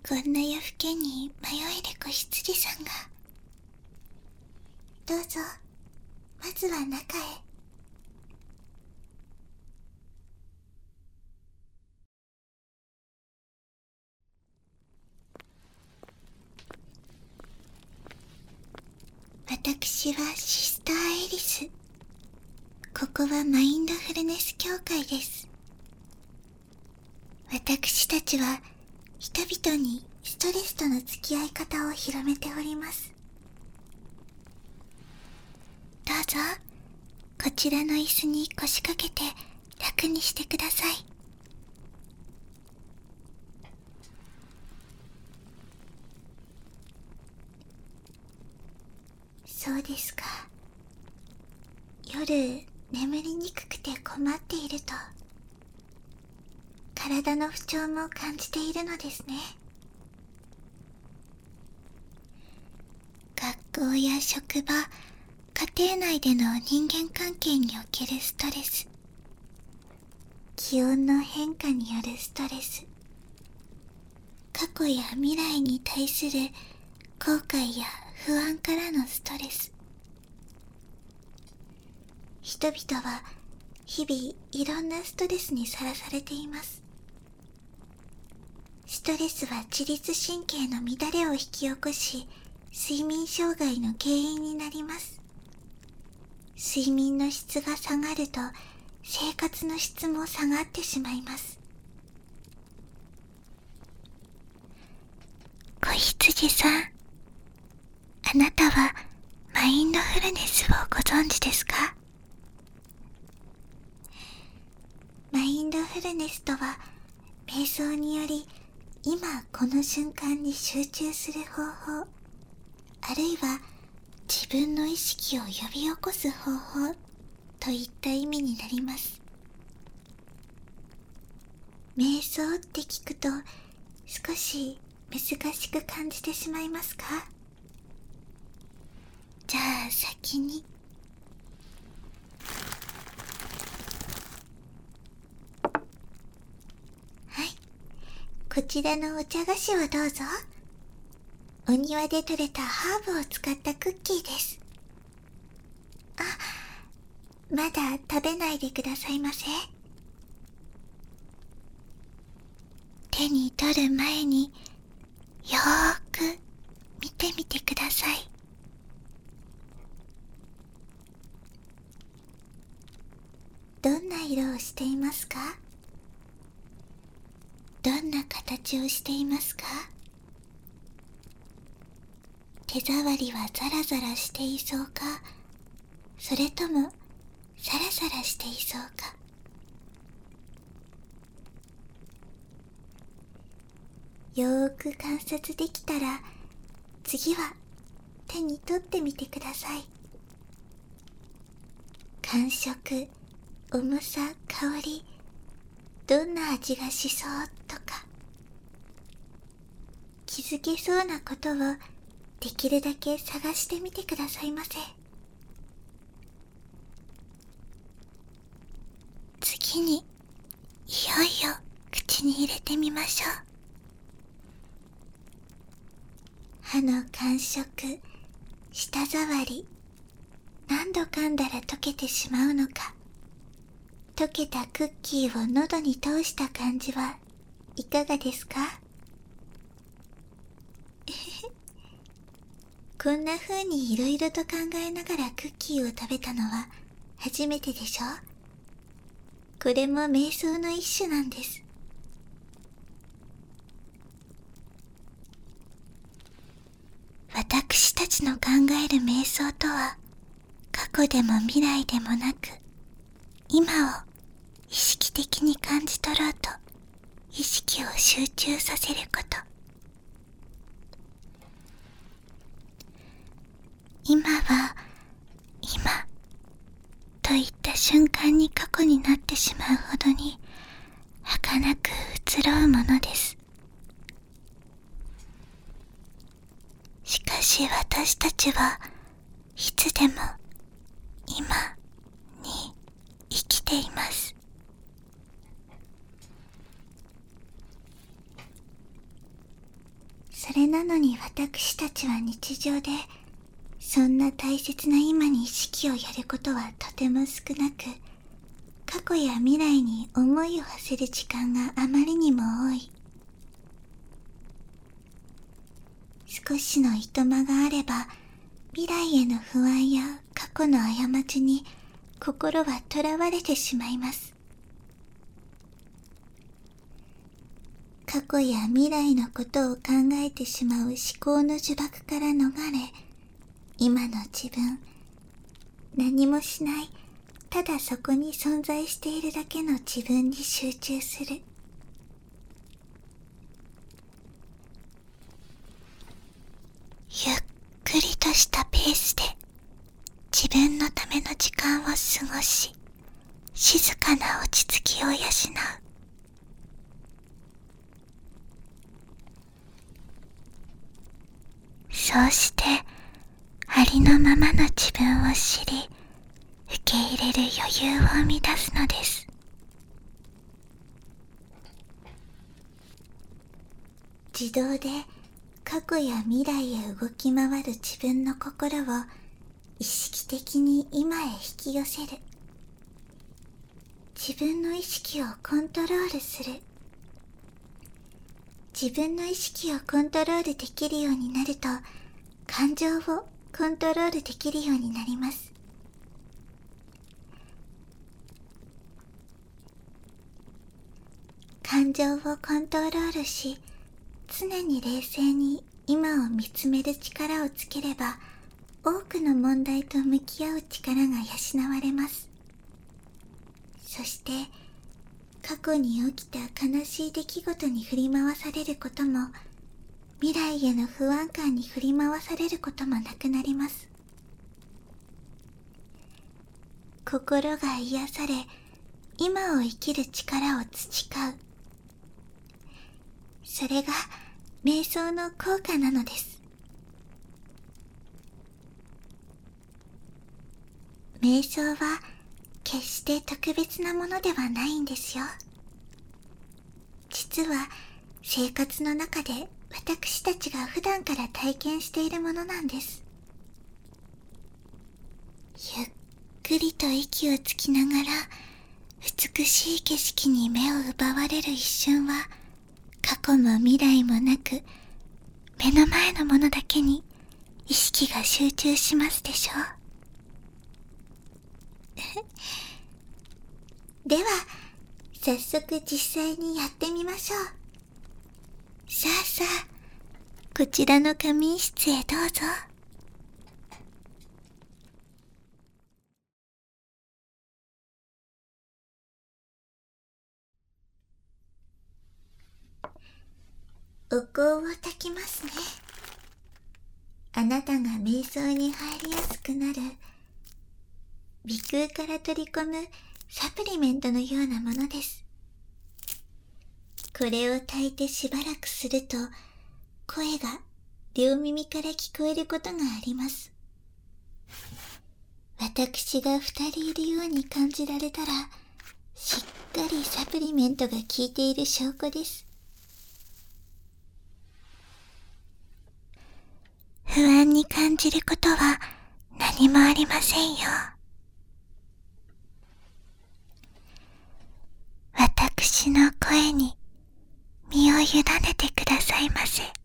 こんな夜更けに迷える子羊さんが。どうぞ、まずは中へ。私はシスターエリス。ここはマインドフルネス協会です。私たちは人々にストレスとの付き合い方を広めております。どうぞ、こちらの椅子に腰掛けて楽にしてください。そうですか。夜眠りにくくて困っていると体の不調も感じているのですね。学校や職場、家庭内での人間関係におけるストレス、気温の変化によるストレス、過去や未来に対する後悔や不安からのストレス。人々は日々いろんなストレスにさらされています。ストレスは自律神経の乱れを引き起こし、睡眠障害の原因になります。睡眠の質が下がると生活の質も下がってしまいます。子羊さん、あなたはマインドフルネスをご存知ですか？マインドフルネスとは、瞑想により今この瞬間に集中する方法、あるいは自分の意識を呼び起こす方法といった意味になります。瞑想って聞くと少し難しく感じてしまいますか？じゃあ先に。はい、こちらのお茶菓子をどうぞ。お庭で採れたハーブを使ったクッキーです。あ、まだ食べないでくださいませ。手に取る前によーく見てみてください。どんな色をしていますか？どんな形をしていますか？手触りはザラザラしていそうか、それともサラサラしていそうか。よーく観察できたら、次は手に取ってみてください。感触、重さ、香り、どんな味がしそうとか、気づけそうなことをできるだけ探してみてくださいませ。次に、いよいよ口に入れてみましょう。歯の感触、舌触り、何度噛んだら溶けてしまうのか。溶けたクッキーを喉に通した感じはいかがですか？こんな風にいろいろと考えながらクッキーを食べたのは初めてでしょ？これも瞑想の一種なんです。私たちの考える瞑想とは、過去でも未来でもなく、今を意識的に感じ取ろうと意識を集中させること。今は今といった瞬間に過去になってしまうほどに儚く移ろうものです。しかし私たちはいつでも今に生きています。 それなのに私たちは日常で、そんな大切な今に意識をやることはとても少なく、過去や未来に思いを馳せる時間があまりにも多い。少しのいとまがあれば、未来への不安や過去の過ちに心はとらわれてしまいます。過去や未来のことを考えてしまう思考の呪縛から逃れ、今の自分、何もしない、ただそこに存在しているだけの自分に集中する。ゆっくりとしたペースで自分のための時間を過ごし、静かな落ち着きを養う。そうしてありのままの自分を知り、受け入れる余裕を生み出すのです。自動で過去や未来へ動き回る自分の心を意識的に今へ引き寄せる。自分の意識をコントロールする。自分の意識をコントロールできるようになると、感情をコントロールできるようになります。感情をコントロールし、常に冷静に今を見つめる力をつければ、多くの問題と向き合う力が養われます。そして過去に起きた悲しい出来事に振り回されることも、未来への不安感に振り回されることもなくなります。心が癒され、今を生きる力を培う。それが瞑想の効果なのです。瞑想は決して特別なものではないんですよ。実は生活の中で私たちが普段から体験しているものなんです。ゆっくりと息をつきながら、美しい景色に目を奪われる一瞬は、過去も未来もなく、目の前のものだけに意識が集中しますでしょう。では、早速実際にやってみましょう。さあさあ、こちらの仮眠室へどうぞ。お香を焚きますね。あなたが瞑想に入りやすくなる、鼻腔から取り込むサプリメントのようなものです。これを焚いてしばらくすると、声が両耳から聞こえることがあります。私が2人いるように感じられたら、しっかりサプリメントが効いている証拠です。不安に感じることは何もありませんよ。私の声に身を委ねてくださいませ。